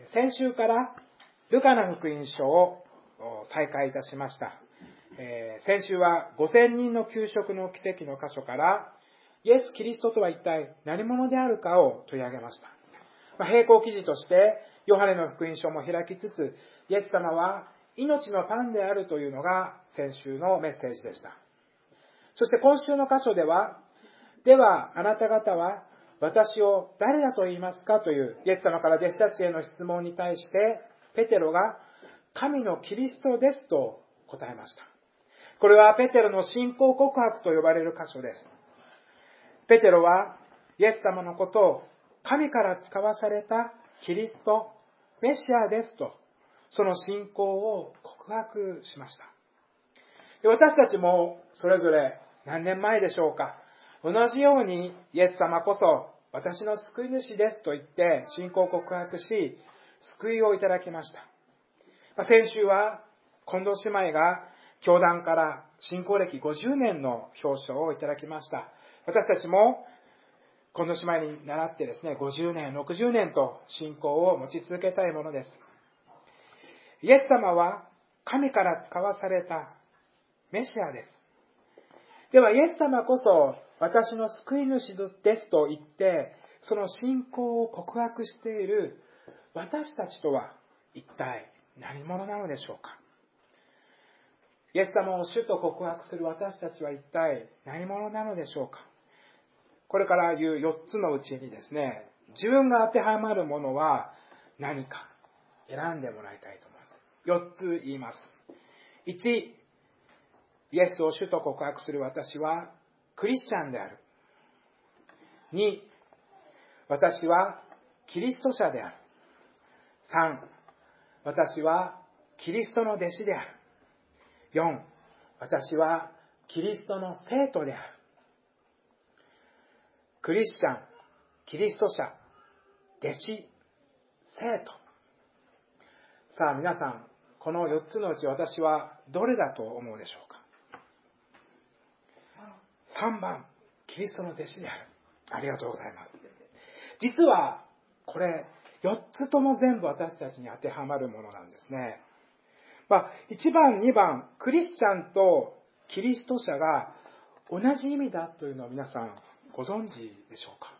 先週からルカの福音書を再開いたしました。先週は5000人の給食の奇跡の箇所からイエス・キリストとは一体何者であるかを取り上げました。並行記事としてヨハネの福音書も開きつつ、イエス様は命のパンであるというのが先週のメッセージでした。そして今週の箇所では、ではあなた方は私を誰だと言いますかというイエス様から弟子たちへの質問に対して、ペテロが神のキリストですと答えました。これはペテロの信仰告白と呼ばれる箇所です。ペテロはイエス様のことを神から使わされたキリスト、メシアですと、その信仰を告白しました。私たちもそれぞれ何年前でしょうか、同じようにイエス様こそ私の救い主ですと言って信仰告白し、救いをいただきました。先週は近藤姉妹が教団から信仰歴50年の表彰をいただきました。私たちも近藤姉妹に倣ってですね、50年、60年と信仰を持ち続けたいものです。イエス様は神から使わされたメシアです。ではイエス様こそ私の救い主ですと言って、その信仰を告白している私たちとは一体何者なのでしょうか。イエス様を主と告白する私たちは一体何者なのでしょうか。これから言う4つのうちにですね、自分が当てはまるものは何か選んでもらいたいと思います。4つ言います。1、イエスを主と告白する私はクリスチャンである。2、私はキリスト者である。3、私はキリストの弟子である。4、私はキリストの生徒である。クリスチャン、キリスト者、弟子、生徒。さあ皆さん、この4つのうち私はどれだと思うでしょうか。3番、キリストの弟子である。ありがとうございます。実はこれ4つとも全部私たちに当てはまるものなんですね。1番、2番、クリスチャンとキリスト者が同じ意味だというのを皆さんご存知でしょうか。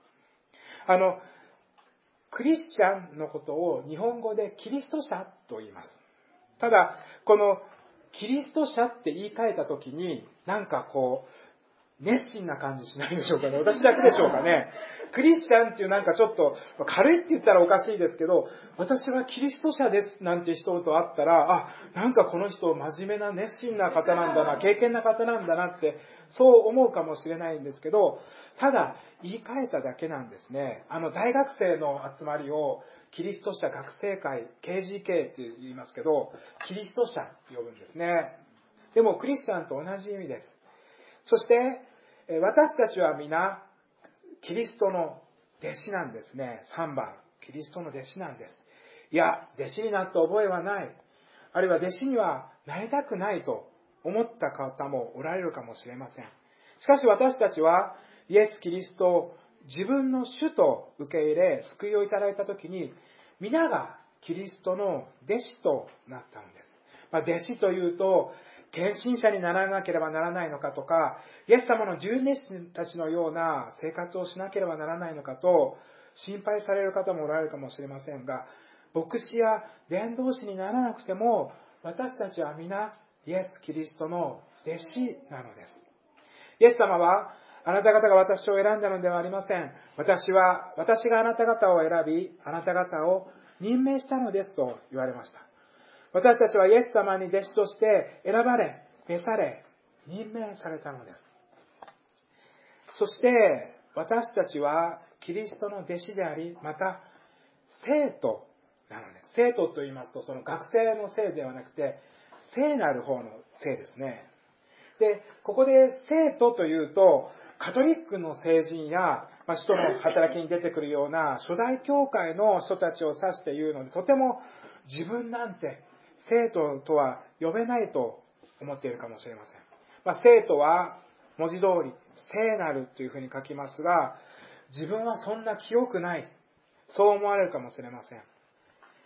クリスチャンのことを日本語でキリスト者と言います。ただ、このキリスト者って言い換えたときに、なんか熱心な感じしないでしょうかね。私だけでしょうかね。クリスチャンっていうなんかちょっと軽いって言ったらおかしいですけど、私はキリスト者ですなんて人と会ったら、なんかこの人真面目な熱心な方なんだな、敬虔な方なんだなってそう思うかもしれないんですけど、ただ言い換えただけなんですね。大学生の集まりをキリスト者学生会 KGK って言いますけど、キリスト者って呼ぶんですね。でもクリスチャンと同じ意味です。そして私たちは皆キリストの弟子なんですね。3番、キリストの弟子なんです。いや、弟子になった覚えはない。あるいは弟子にはなりたくないと思った方もおられるかもしれません。しかし私たちはイエス・キリストを自分の主と受け入れ、救いをいただいたときに、皆がキリストの弟子となったのです。弟子というと、献身者にならなければならないのかとか、イエス様の十二弟子たちのような生活をしなければならないのかと心配される方もおられるかもしれませんが、牧師や伝道師にならなくても、私たちは皆イエス・キリストの弟子なのです。イエス様は、あなた方が私を選んだのではありません。私があなた方を選び、あなた方を任命したのですと言われました。私たちはイエス様に弟子として選ばれ、召され、任命されたのです。そして私たちはキリストの弟子であり、また生徒なのです。生徒と言いますと、その学生の生ではなくて、聖なる方の生ですね。で、ここで生徒というと、カトリックの聖人や、使徒の働きに出てくるような初代教会の人たちを指して言うので、とても自分なんて生徒とは呼べないと思っているかもしれません。生徒は文字通り聖なるというふうに書きますが、自分はそんな清くない、そう思われるかもしれません。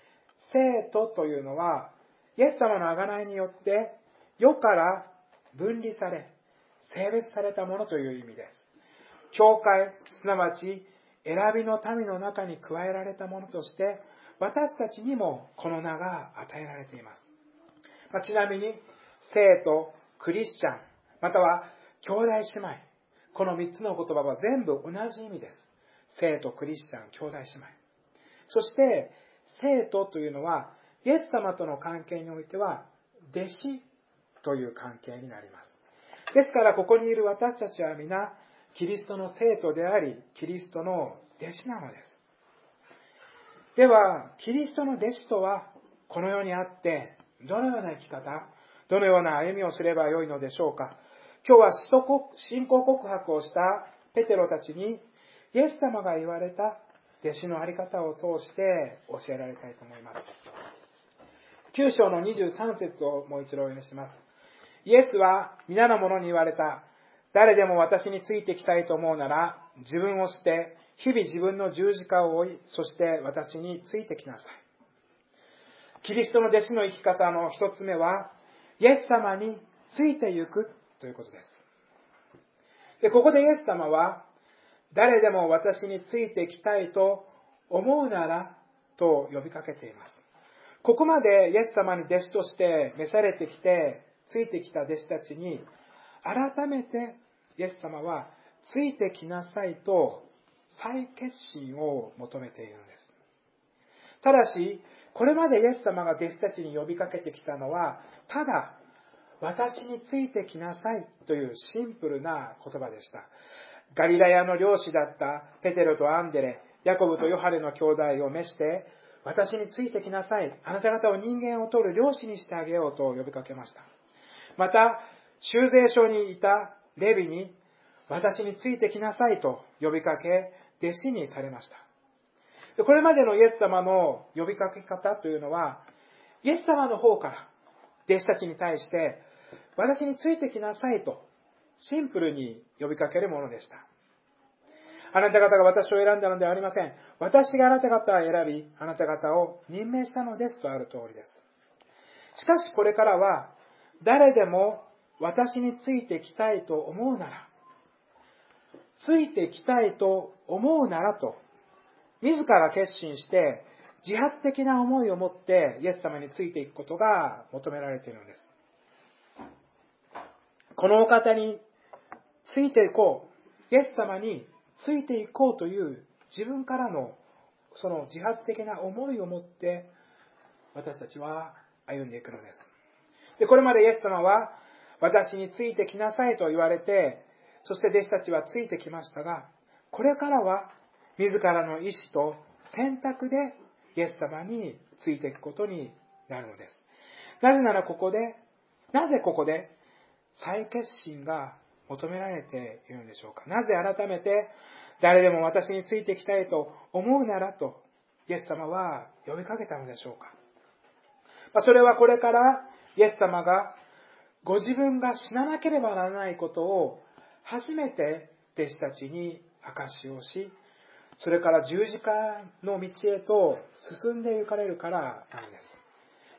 聖徒というのは、イエス様の贖いによって世から分離され、性別されたものという意味です。教会、すなわち選びの民の中に加えられたものとして、私たちにもこの名が与えられています。ちなみに、聖徒、クリスチャン、または兄弟姉妹、この3つの言葉は全部同じ意味です。聖徒、クリスチャン、兄弟姉妹。そして、聖徒というのは、イエス様との関係においては、弟子という関係になります。ですから、ここにいる私たちは皆、キリストの聖徒であり、キリストの弟子なのです。では、キリストの弟子とは、この世にあって、どのような生き方、どのような歩みをすればよいのでしょうか。今日は信仰告白をしたペテロたちに、イエス様が言われた弟子のあり方を通して教えられたいと思います。9章の23節をもう一度お読みします。イエスは皆の者に言われた。誰でも私についてきたいと思うなら、自分を捨て、日々自分の十字架を追い、そして私についてきなさい。キリストの弟子の生き方の一つ目は、イエス様についてゆくということです。で、ここでイエス様は、誰でも私についてきたいと思うならと呼びかけています。ここまでイエス様に弟子として召されてきて、ついてきた弟子たちに、改めてイエス様はついてきなさいと再決心を求めているのです。ただし、これまでイエス様が弟子たちに呼びかけてきたのは、ただ、私についてきなさいというシンプルな言葉でした。ガリラヤの漁師だったペテロとアンデレ、ヤコブとヨハネの兄弟を召して、私についてきなさい。あなた方を人間を取る漁師にしてあげようと呼びかけました。また、修税所にいたレビに、私についてきなさいと呼びかけ、弟子にされました。これまでのイエス様の呼びかけ方というのは、イエス様の方から弟子たちに対して、私についてきなさいとシンプルに呼びかけるものでした。あなた方が私を選んだのではありません。私があなた方を選び、あなた方を任命したのですとある通りです。しかしこれからは、誰でも私についてきたいと思うなら、ついてきたいと思うならと、自ら決心して、自発的な思いを持ってイエス様についていくことが求められているのです。このお方についていこう、イエス様についていこうという自分からのその自発的な思いを持って私たちは歩んでいくのです。で、これまでイエス様は私についてきなさいと言われて、そして弟子たちはついてきましたが、これからは自らの意志と選択でイエス様についていくことになるのです。なぜならなぜここで再決心が求められているのでしょうか。なぜ改めて誰でも私についてきたいと思うならとイエス様は呼びかけたのでしょうか。それはこれからイエス様がご自分が死ななければならないことを初めて弟子たちに証しをし、それから十字架の道へと進んで行かれるからなんです。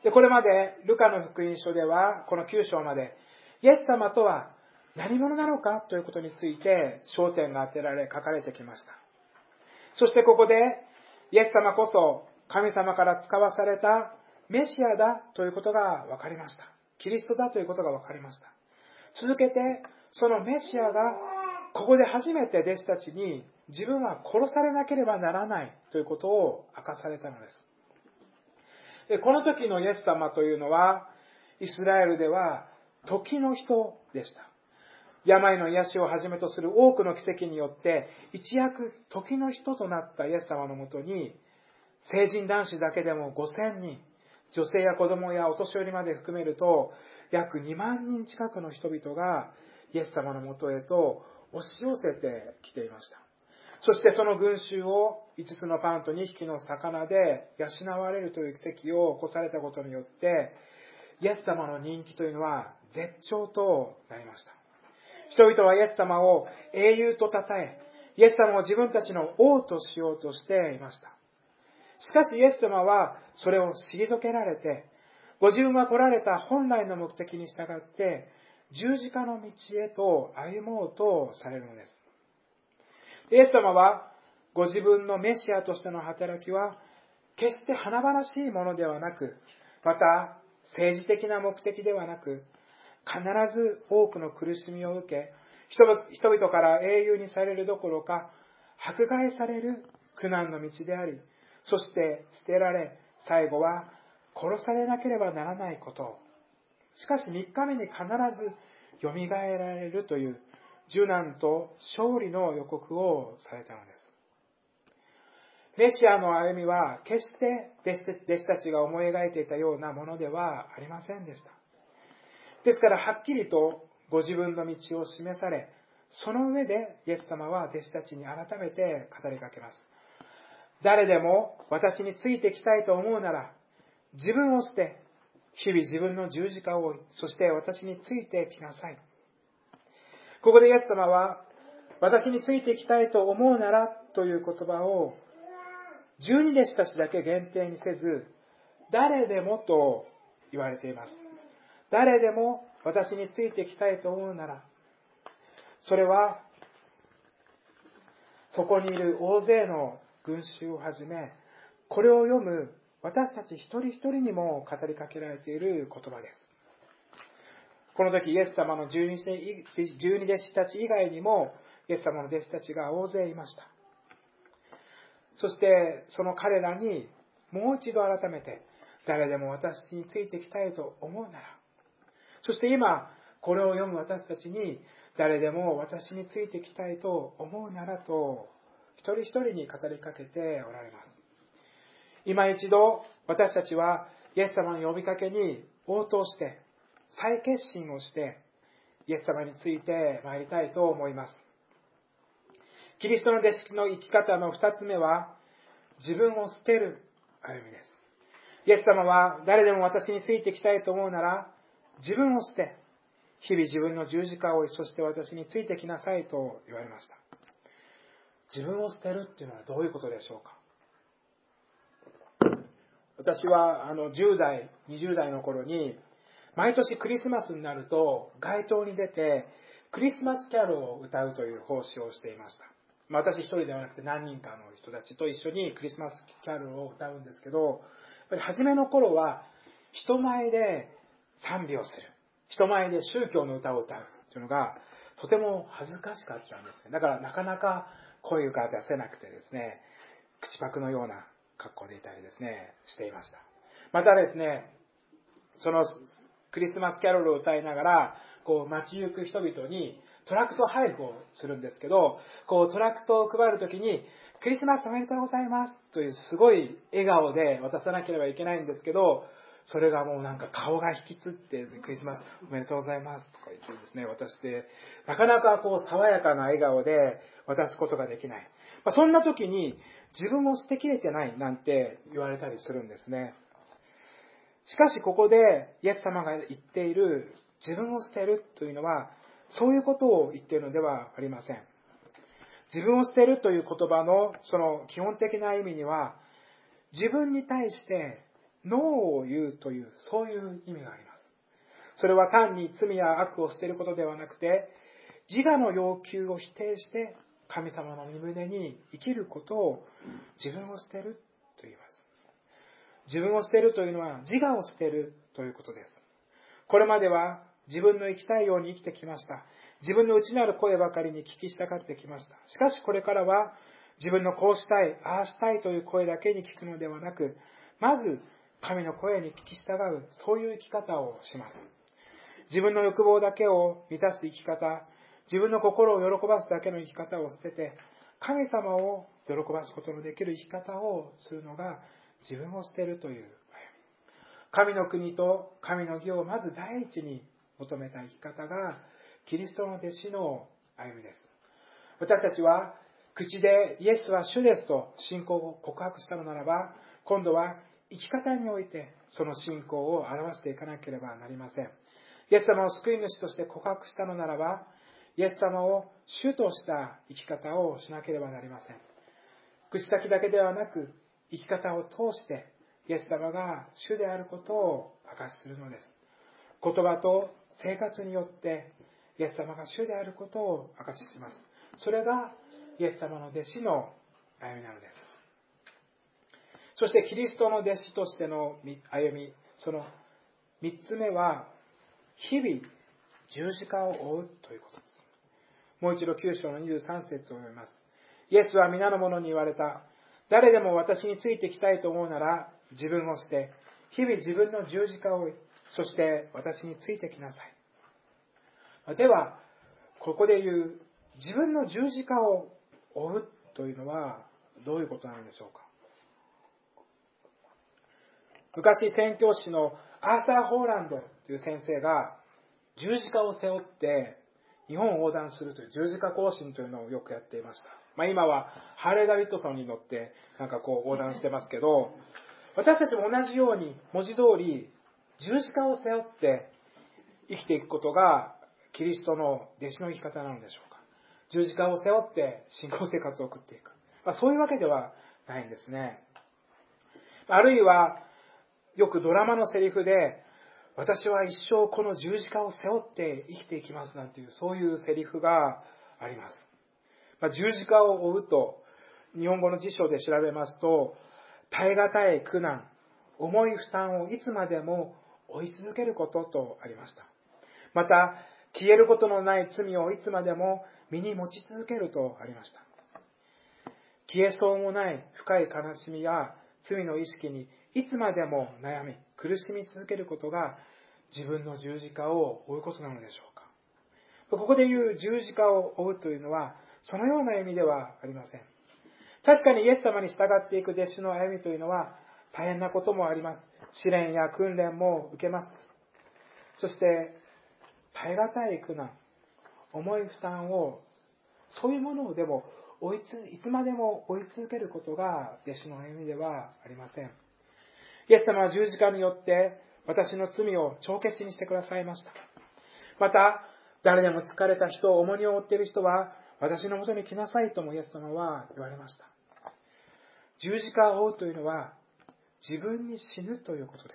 で、これまでルカの福音書ではこの9章までイエス様とは何者なのかということについて焦点が当てられ書かれてきました。そしてここでイエス様こそ神様から使わされたメシアだということが分かりました。キリストだということが分かりました。続けてそのメシアがここで初めて弟子たちに自分は殺されなければならないということを明かされたのです。で、この時のイエス様というのはイスラエルでは時の人でした。病の癒しをはじめとする多くの奇跡によって一躍時の人となったイエス様のもとに成人男子だけでも5000人、女性や子供やお年寄りまで含めると約2万人近くの人々がイエス様のもとへと押し寄せてきていました。そしてその群衆を5つのパンと2匹の魚で養われるという奇跡を起こされたことによってイエス様の人気というのは絶頂となりました。人々はイエス様を英雄と称え、イエス様を自分たちの王としようとしていました。 しかしイエス様はそれを退けられて、ご自分が来られた本来の目的に従って十字架の道へと歩もうとされるのです。イエス様はご自分のメシアとしての働きは決して華々しいものではなく、また政治的な目的ではなく、必ず多くの苦しみを受け、人々から英雄にされるどころか迫害される苦難の道であり、そして捨てられ、最後は殺されなければならないことを、しかし3日目に必ずよみがえられるという受難と勝利の予告をされたのです。メシアの歩みは決して弟子たちが思い描いていたようなものではありませんでした。ですからはっきりとご自分の道を示され、その上でイエス様は弟子たちに改めて語りかけます。誰でも私についてきたいと思うなら、自分を捨て、日々自分の十字架を追い、そして私についてきなさい。ここでイエス様は、私についてきたいと思うならという言葉を、12弟子たちだけ限定にせず、誰でもと言われています。誰でも私についてきたいと思うなら、それは、そこにいる大勢の群衆をはじめ、これを読む私たち一人一人にも語りかけられている言葉です。この時イエス様の12弟子たち以外にも、イエス様の弟子たちが大勢いました。そしてその彼らにもう一度改めて、誰でも私についてきたいと思うなら、そして今これを読む私たちに、誰でも私についてきたいと思うならと、一人一人に語りかけておられます。今一度私たちはイエス様の呼びかけに応答して、再決心をしてイエス様について参りたいと思います。キリストの弟子の生き方の二つ目は、自分を捨てる歩みです。イエス様は、誰でも私についてきたいと思うなら、自分を捨て、日々自分の十字架を追い、そして私についてきなさいと言われました。自分を捨てるっていうのはどういうことでしょうか。私は10代、20代の頃に、毎年クリスマスになると街頭に出てクリスマスキャロルを歌うという奉仕をしていました。私一人ではなくて何人かの人たちと一緒にクリスマスキャロルを歌うんですけど、やっぱり初めの頃は人前で賛美をする、人前で宗教の歌を歌うというのがとても恥ずかしかったんですね。だからなかなか声が出せなくてですね、口パクのような格好でいたりですね、していました。またですね、そのクリスマスキャロルを歌いながら、街行く人々にトラクト配布をするんですけど、トラクトを配るときに、クリスマスおめでとうございますというすごい笑顔で渡さなければいけないんですけど、それがもうなんか顔が引きつって、クリスマスおめでとうございますとか言ってですね、渡して、なかなか爽やかな笑顔で渡すことができない。そんな時に自分を捨てきれてないなんて言われたりするんですね。しかしここでイエス様が言っている自分を捨てるというのは、そういうことを言っているのではありません。自分を捨てるという言葉のその基本的な意味には、自分に対してノーを言うという、そういう意味があります。それは単に罪や悪を捨てることではなくて、自我の要求を否定して神様の御胸に生きることを自分を捨てると言います。自分を捨てるというのは自我を捨てるということです。これまでは自分の生きたいように生きてきました。自分の内なる声ばかりに聞き従ってきました。しかしこれからは自分のこうしたい、ああしたいという声だけに聞くのではなく、まず神の声に聞き従う、そういう生き方をします。自分の欲望だけを満たす生き方、自分の心を喜ばすだけの生き方を捨てて、神様を喜ばすことのできる生き方をするのが自分を捨てるという歩み。神の国と神の義をまず第一に求めた生き方がキリストの弟子の歩みです。私たちは口でイエスは主ですと信仰を告白したのならば、今度は生き方においてその信仰を表していかなければなりません。イエス様を救い主として告白したのならば、イエス様を主とした生き方をしなければなりません。口先だけではなく、 生き方を通してイエス様が主であることを証しするのです。言葉と生活によってイエス様が主であることを証しします。それがイエス様の弟子の歩みなのです。そしてキリストの弟子としての歩み、その3つ目は、日々十字架を追うということです。もう一度9章の23節を読みます。イエスは皆の者に言われた。誰でも私についてきたいと思うなら、自分を捨て、日々自分の十字架を追い、そして私についてきなさい。では、ここで言う、自分の十字架を追うというのは、どういうことなのでしょうか。昔、宣教師のアーサー・ホーランドという先生が、十字架を背負って日本を横断するという十字架行進というのをよくやっていました。今はハーレー・ダビッドソンに乗って横断してますけど、私たちも同じように文字通り十字架を背負って生きていくことがキリストの弟子の生き方なのでしょうか。十字架を背負って信仰生活を送っていく。そういうわけではないんですね。あるいはよくドラマのセリフで、私は一生この十字架を背負って生きていきますなんていう、そういうセリフがあります。十字架を追うと、日本語の辞書で調べますと、耐え難い苦難、重い負担をいつまでも追い続けることとありました。また、消えることのない罪をいつまでも身に持ち続けるとありました。消えそうもない深い悲しみや罪の意識にいつまでも悩み、苦しみ続けることが自分の十字架を追うことなのでしょうか。ここで言う十字架を追うというのは、そのような意味ではありません。確かにイエス様に従っていく弟子の歩みというのは大変なこともあります。試練や訓練も受けます。そして、耐え難い苦難、重い負担を、そういうものをでもいつまでも追い続けることが弟子の歩みではありません。イエス様は十字架によって私の罪を帳消しにしてくださいました。また、誰でも疲れた人、重荷を負っている人は私のもとに来なさいともイエス様は言われました。十字架を追うというのは自分に死ぬということです。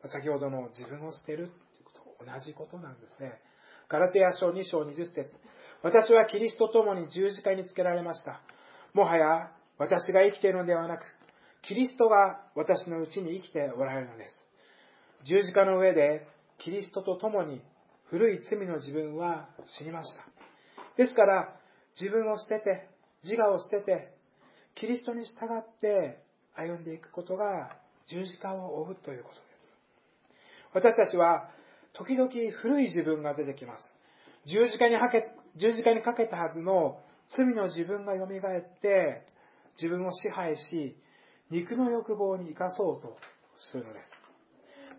先ほどの自分を捨てるということと同じことなんですね。ガラテヤ書2章20節。私はキリストと共に十字架につけられました。もはや私が生きているのではなく、キリストが私のうちに生きておられるのです。十字架の上でキリストと共に古い罪の自分は死にました。ですから自分を捨てて、自我を捨てて、キリストに従って歩んでいくことが十字架を追うということです。私たちは時々古い自分が出てきます。十字架にかけたはずの罪の自分が蘇って自分を支配し、肉の欲望に生かそうとするのです。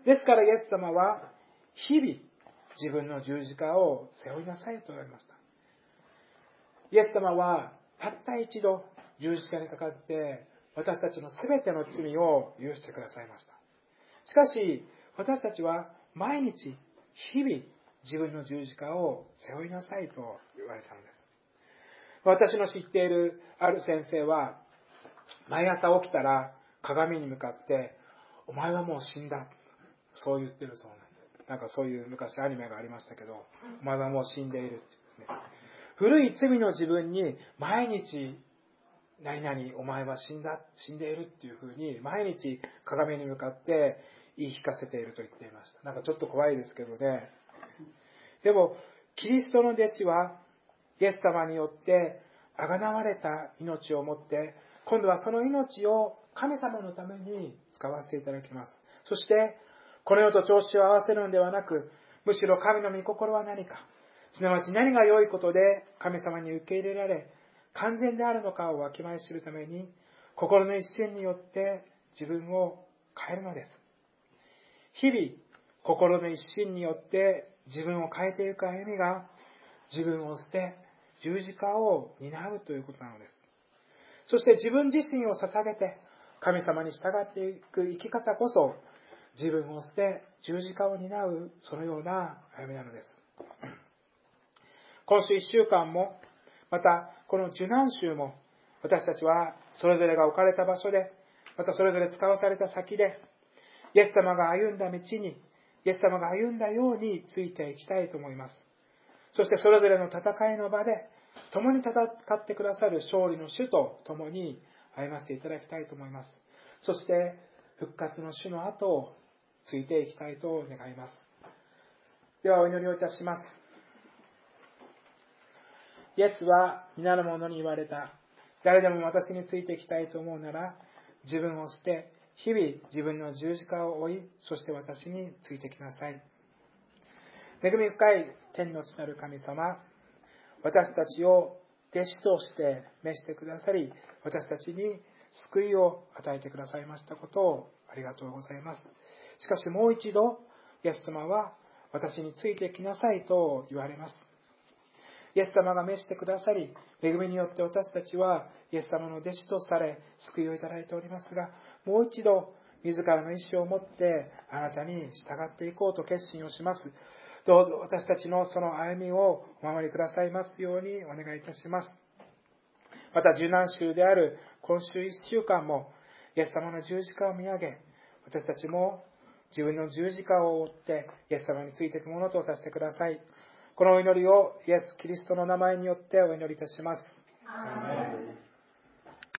ですからイエス様は日々自分の十字架を背負いなさいと言われました。イエス様はたった一度十字架にかかって私たちのすべての罪を許してくださいました。しかし私たちは毎日日々自分の十字架を背負いなさいと言われたのです。私の知っているある先生は毎朝起きたら鏡に向かってお前はもう死んだ、そう言ってるそうなんです。そういう昔アニメがありましたけど、お前はもう死んでいるってですね。古い罪の自分に毎日何々お前は死んでいるっていうふうに毎日鏡に向かって言い聞かせていると言っていました。ちょっと怖いですけどね。でもキリストの弟子はイエス様によって贖われた命を持って今度はその命を神様のために使わせていただきます。そしてこの世と調子を合わせるのではなく、むしろ神の御心は何か、すなわち何が良いことで神様に受け入れられ完全であるのかをわきまえ知るために、心の一心によって自分を変えるのです。日々心の一心によって自分を変えていく歩みが、自分を捨て十字架を担うということなのです。そして自分自身を捧げて神様に従っていく生き方こそ、自分を捨て十字架を担うそのような歩みなのです。今週1週間も、またこの受難週も、私たちはそれぞれが置かれた場所で、またそれぞれ使わされた先で、イエス様が歩んだ道に、イエス様が歩んだようについていきたいと思います。そしてそれぞれの戦いの場で、共に戦ってくださる勝利の主と共に歩ませていただきたいと思います。そして復活の主の後をついていきたいと願います。ではお祈りをいたします。イエスは皆の者に言われた。誰でも私についていきたいと思うなら、自分を捨て、日々自分の十字架を追い、そして私についてきなさい。恵み深い天の父なる神様、私たちを弟子として召してくださり、私たちに救いを与えてくださいましたことをありがとうございます。しかしもう一度、イエス様は私についてきなさいと言われます。イエス様が召してくださり、恵みによって私たちはイエス様の弟子とされ、救いをいただいておりますが、もう一度、自らの意志を持ってあなたに従っていこうと決心をします。どうぞ私たちのその歩みをお守りくださいますようにお願いいたします。また受難週である今週1週間も、イエス様の十字架を見上げ、私たちも自分の十字架を追ってイエス様についていくものとさせてください。このお祈りをイエス・キリストの名前によってお祈りいたします。アーメン。